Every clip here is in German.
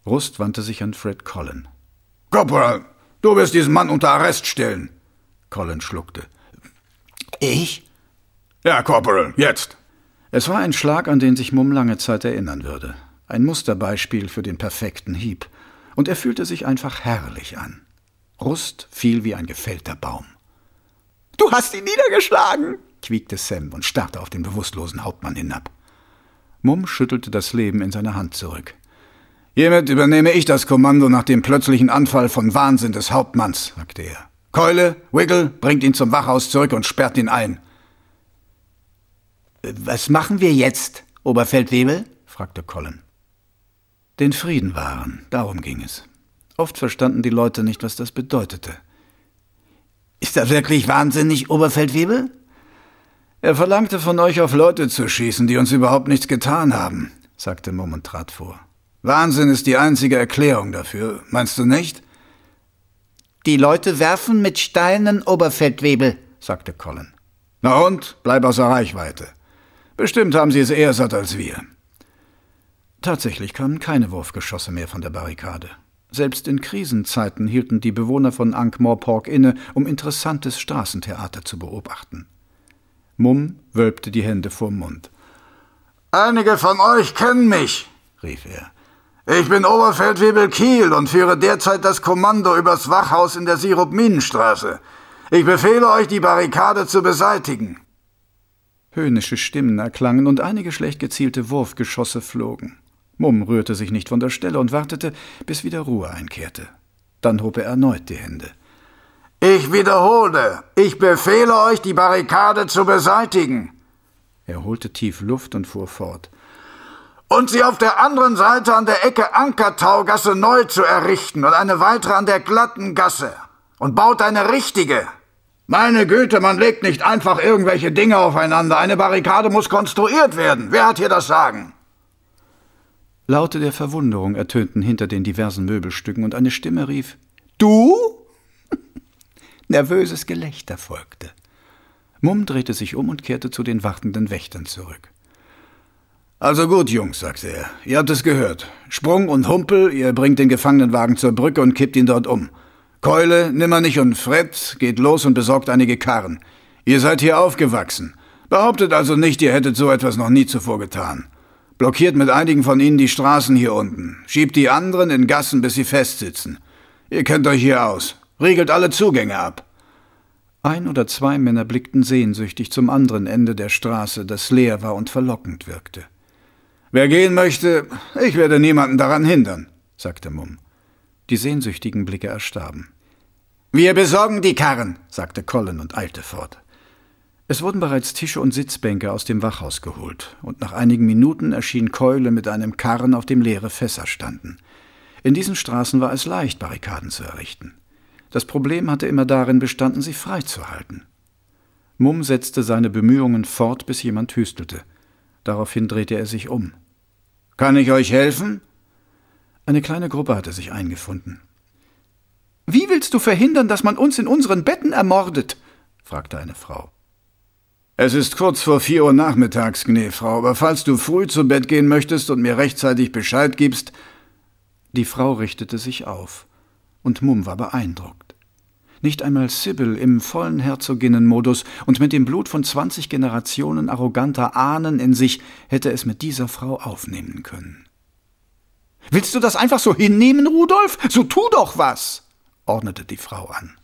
Rust wandte sich an Fred Collen. »Corporal, du wirst diesen Mann unter Arrest stellen.« Collen schluckte. »Ich?« »Ja, Corporal, jetzt.« Es war ein Schlag, an den sich Mumm lange Zeit erinnern würde. Ein Musterbeispiel für den perfekten Hieb. Und er fühlte sich einfach herrlich an. Rust fiel wie ein gefällter Baum. »Du hast ihn niedergeschlagen«, quiekte Sam und starrte auf den bewusstlosen Hauptmann hinab. Mumm schüttelte das Leben in seine Hand zurück. »Hiermit übernehme ich das Kommando nach dem plötzlichen Anfall von Wahnsinn des Hauptmanns«, sagte er. »Keule, Wiggle, bringt ihn zum Wachhaus zurück und sperrt ihn ein.« »Was machen wir jetzt, Oberfeldwebel?« fragte Collen. Den Frieden wahren, darum ging es. Oft verstanden die Leute nicht, was das bedeutete. »Ist das wirklich wahnsinnig, Oberfeldwebel?« »Er verlangte von euch, auf Leute zu schießen, die uns überhaupt nichts getan haben«, sagte Mumm und trat vor. »Wahnsinn ist die einzige Erklärung dafür, meinst du nicht?« »Die Leute werfen mit Steinen, Oberfeldwebel«, sagte Collen. »Na und? Bleib außer Reichweite. Bestimmt haben sie es eher satt als wir.« Tatsächlich kamen keine Wurfgeschosse mehr von der Barrikade. Selbst in Krisenzeiten hielten die Bewohner von Ankh-Morpork inne, um interessantes Straßentheater zu beobachten. Mumm wölbte die Hände vorm Mund. »Einige von euch kennen mich«, rief er. »Ich bin Oberfeldwebel Kiel und führe derzeit das Kommando übers Wachhaus in der Sirup-Minenstraße. Ich befehle euch, die Barrikade zu beseitigen.« Höhnische Stimmen erklangen und einige schlecht gezielte Wurfgeschosse flogen. Mumm rührte sich nicht von der Stelle und wartete, bis wieder Ruhe einkehrte. Dann hob er erneut die Hände. »Ich wiederhole, ich befehle euch, die Barrikade zu beseitigen.« Er holte tief Luft und fuhr fort. »Und sie auf der anderen Seite an der Ecke Ankertaugasse neu zu errichten und eine weitere an der glatten Gasse. Und baut eine richtige. Meine Güte, man legt nicht einfach irgendwelche Dinge aufeinander. Eine Barrikade muss konstruiert werden. Wer hat hier das Sagen?« Laute der Verwunderung ertönten hinter den diversen Möbelstücken und eine Stimme rief, »Du?« Nervöses Gelächter folgte. Mumm drehte sich um und kehrte zu den wartenden Wächtern zurück. »Also gut, Jungs«, sagte er, »ihr habt es gehört. Sprung und Humpel, ihr bringt den Gefangenenwagen zur Brücke und kippt ihn dort um. Keule, Nimmernich und Fred, geht los und besorgt einige Karren. Ihr seid hier aufgewachsen. Behauptet also nicht, ihr hättet so etwas noch nie zuvor getan. Blockiert mit einigen von ihnen die Straßen hier unten. Schiebt die anderen in Gassen, bis sie festsitzen. Ihr kennt euch hier aus. Riegelt alle Zugänge ab.« 1 oder 2 Männer blickten sehnsüchtig zum anderen Ende der Straße, das leer war und verlockend wirkte. »Wer gehen möchte, ich werde niemanden daran hindern«, sagte Mumm. Die sehnsüchtigen Blicke erstarben. »Wir besorgen die Karren«, sagte Collen und eilte fort. Es wurden bereits Tische und Sitzbänke aus dem Wachhaus geholt, und nach einigen Minuten erschien Keule mit einem Karren, auf dem leere Fässer standen. In diesen Straßen war es leicht, Barrikaden zu errichten. Das Problem hatte immer darin bestanden, sie freizuhalten. Mumm setzte seine Bemühungen fort, bis jemand hüstelte. Daraufhin drehte er sich um. »Kann ich euch helfen?« Eine kleine Gruppe hatte sich eingefunden. »Wie willst du verhindern, dass man uns in unseren Betten ermordet?« fragte eine Frau. »Es ist kurz vor 4 Uhr nachmittags, Gnäfrau, aber falls du früh zu Bett gehen möchtest und mir rechtzeitig Bescheid gibst...« Die Frau richtete sich auf, und Mumm war beeindruckt. Nicht einmal Sybil im vollen Herzoginnenmodus und mit dem Blut von 20 Generationen arroganter Ahnen in sich hätte es mit dieser Frau aufnehmen können. »Willst du das einfach so hinnehmen, Rudolf? So tu doch was«, ordnete die Frau an.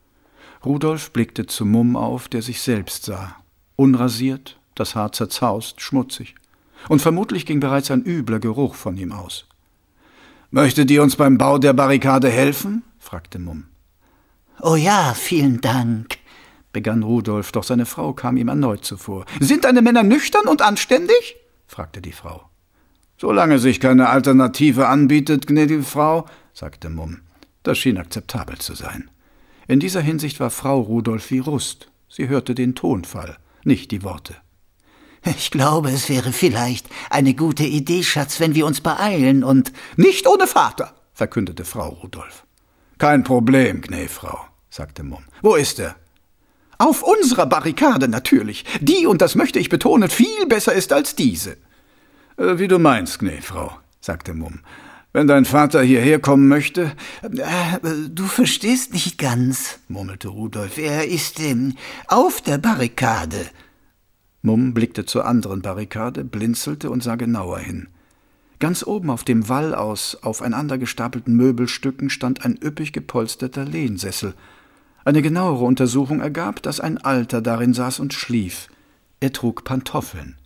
Rudolf blickte zu Mumm auf, der sich selbst sah. Unrasiert, das Haar zerzaust, schmutzig. Und vermutlich ging bereits ein übler Geruch von ihm aus. »Möchtet ihr uns beim Bau der Barrikade helfen?« fragte Mumm. »Oh ja, vielen Dank«, begann Rudolf, doch seine Frau kam ihm erneut zuvor. »Sind deine Männer nüchtern und anständig?« fragte die Frau. »Solange sich keine Alternative anbietet, gnädige Frau«, sagte Mumm. Das schien akzeptabel zu sein. In dieser Hinsicht war Frau Rudolf wie Rust. Sie hörte den Tonfall, nicht die Worte. »Ich glaube, es wäre vielleicht eine gute Idee, Schatz, wenn wir uns beeilen und...« »Nicht ohne Vater«, verkündete Frau Rudolf. »Kein Problem, Gnäfrau«, sagte Mumm. »Wo ist er?« »Auf unserer Barrikade natürlich, die, und das möchte ich betonen, viel besser ist als diese.« »Wie du meinst, Gnäfrau«, sagte Mumm. Wenn dein Vater hierher kommen möchte? Du verstehst nicht ganz, murmelte Rudolf. Er ist auf der Barrikade. Mumm blickte zur anderen Barrikade, blinzelte und sah genauer hin. Ganz oben auf dem Wall aus aufeinander gestapelten Möbelstücken stand ein üppig gepolsterter Lehnsessel. Eine genauere Untersuchung ergab, dass ein Alter darin saß und schlief. Er trug Pantoffeln.